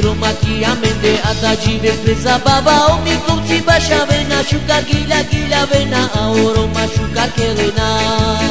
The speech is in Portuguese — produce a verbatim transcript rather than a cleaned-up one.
Machiamente atagive presa baba o mi conti basha vena shuka gila gila vena aoro mashuka kelena